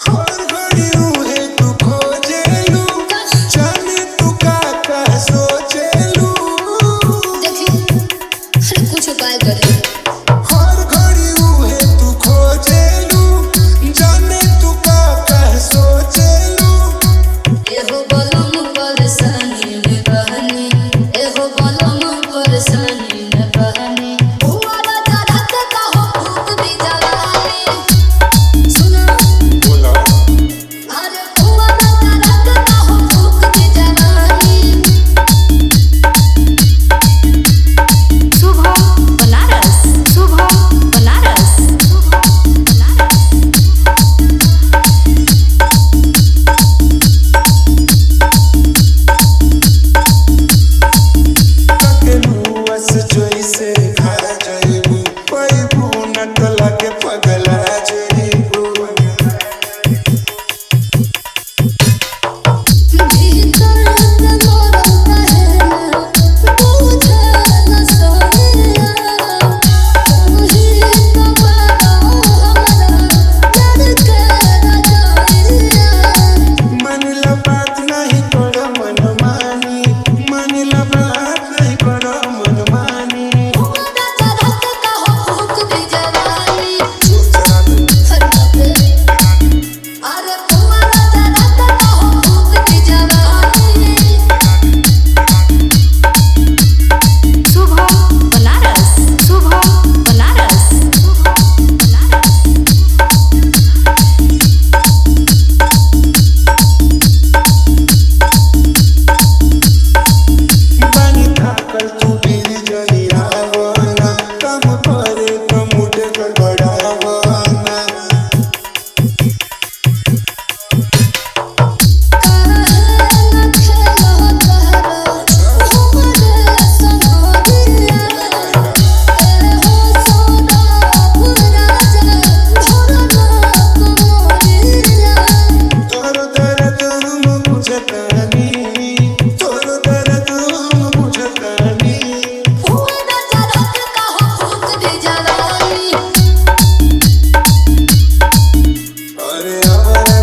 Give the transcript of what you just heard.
हर घड़ी उहे तू खोजेलू, जाने तू का सोचेलू। देखी अरे कुछ उपाय करी। हर घड़ी उहे तू खोजेलू, जाने तू का सोचेलू। एहो बलम परेशानी में बहनी, एहो बलम परेशानी में बहनी। हुआ राजा रात का हो भूख दी जवानी। सुनो बोला अरे हुआ राजा रात का हो भूख दी जवानी। शुभम बनारस, शुभम बनारस, शुभम बनारस। पगलू बस जैसे खा जाइबू, पैबू न तो लगे पगला जाइबू। भीतर से मोरम रहेला, बुझे न सोनिया। तूही तो बड़ा हमरा लड़के रजोइया। मानिला बात नहीं करो मनमानी, मानिला बात नहीं करो मनमानी। हुआ राजा रात का हो भूख दी जवानी। सोचा दे हर बात अरे हुआ राजा रात का हो भूख दी जवानी। शुभम बनारस, शुभम बनारस, शुभम बनारस। बानी थाकल तू फिर जनी आवना, काम करे तो मुझे गड़बड़ावना। कान खेलो तहरा हमरे सनोरिया। एहो सोना राजा भरना कमरिया। तोरो दर्द हम बुझतानी, तोरो दर्द हम बुझतानी। हुआ राजा रात का हो भूख दी जवानी। अरे आवारा